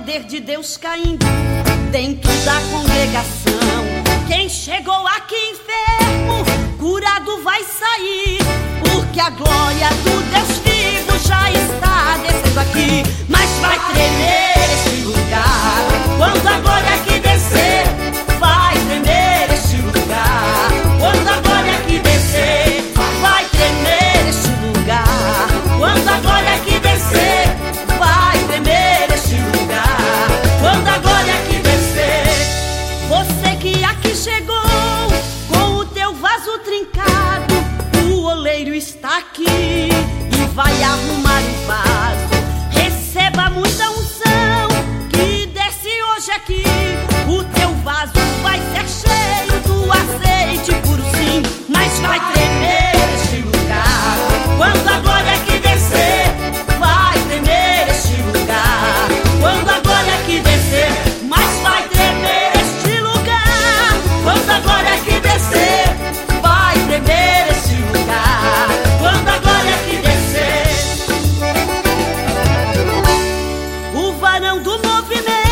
poder de Deus caindo dentro da congregação. Quem chegou aqui enfermo, curado vai sair, porque a glória do Deus vivo já está descendo aqui. Mas vai tremer este lugar quando a glória aqui descer. Vai tremer este lugar quando a glória aqui descer. Vai tremer este lugar quando a glória aqui descer. Vai tremer este lugar quando a glória aqui descer. Você que aqui chegou com o teu vaso trincado, o oleiro está aqui e vai arrumar o vaso. Receba muita unção que desce hoje aqui. O teu vaso vai ser cheio do azeite puro, sim. Mas vai tremer este lugar quando a glória aqui descer. Vai tremer este lugar quando a glória aqui descer. Mas vai tremer este lugar quando a glória aqui descer. Vai tremer este lugar quando a glória aqui descer. O varão do movimento